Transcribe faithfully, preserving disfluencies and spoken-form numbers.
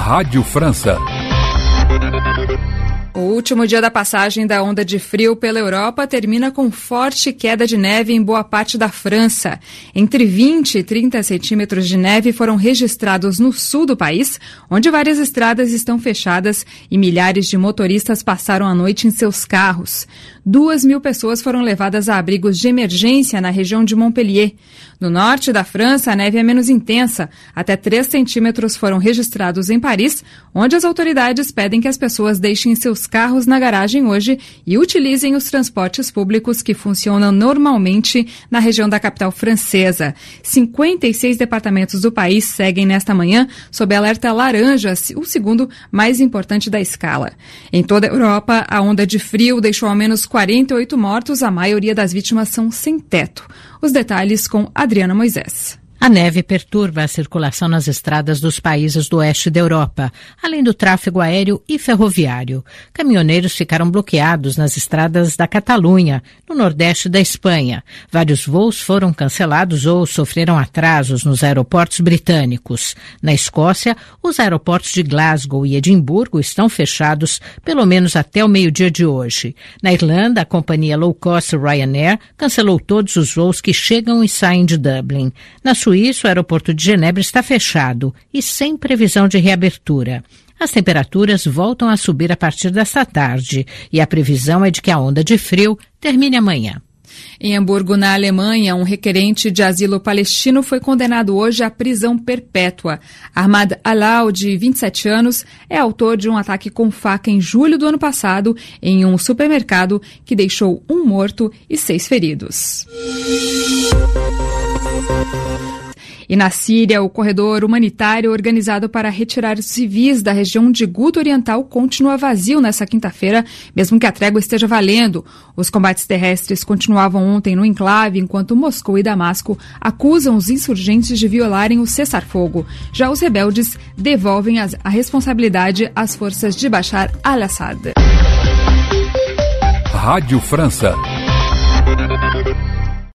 Rádio França. O último dia da passagem da onda de frio pela Europa termina com forte queda de neve em boa parte da França. Entre vinte e trinta centímetros de neve foram registrados no sul do país, onde várias estradas estão fechadas e milhares de motoristas passaram a noite em seus carros. Duas mil pessoas foram levadas a abrigos de emergência na região de Montpellier. No norte da França, a neve é menos intensa. Até três centímetros foram registrados em Paris, onde as autoridades pedem que as pessoas deixem seus carros na garagem hoje e utilizem os transportes públicos que funcionam normalmente na região da capital francesa. cinquenta e seis departamentos do país seguem nesta manhã sob alerta laranja, o segundo mais importante da escala. Em toda a Europa, a onda de frio deixou ao menos quarenta e oito mortos, a maioria das vítimas são sem teto. Os detalhes com Adriana Moisés. A neve perturba a circulação nas estradas dos países do oeste da Europa, além do tráfego aéreo e ferroviário. Caminhoneiros ficaram bloqueados nas estradas da Catalunha, no nordeste da Espanha. Vários voos foram cancelados ou sofreram atrasos nos aeroportos britânicos. Na Escócia, os aeroportos de Glasgow e Edimburgo estão fechados pelo menos até o meio-dia de hoje. Na Irlanda, a companhia low cost Ryanair cancelou todos os voos que chegam e saem de Dublin. Na Suíça, o aeroporto de Genebra está fechado e sem previsão de reabertura. As temperaturas voltam a subir a partir desta tarde e a previsão é de que a onda de frio termine amanhã. Em Hamburgo, na Alemanha, um requerente de asilo palestino foi condenado hoje à prisão perpétua. Ahmad Alal, de vinte e sete anos, é autor de um ataque com faca em julho do ano passado em um supermercado que deixou um morto e seis feridos. E na Síria, o corredor humanitário organizado para retirar os civis da região de Guta Oriental continua vazio nesta quinta-feira, mesmo que a trégua esteja valendo. Os combates terrestres continuavam ontem no enclave, enquanto Moscou e Damasco acusam os insurgentes de violarem o cessar-fogo. Já os rebeldes devolvem as, a responsabilidade às forças de Bashar al-Assad. Rádio França.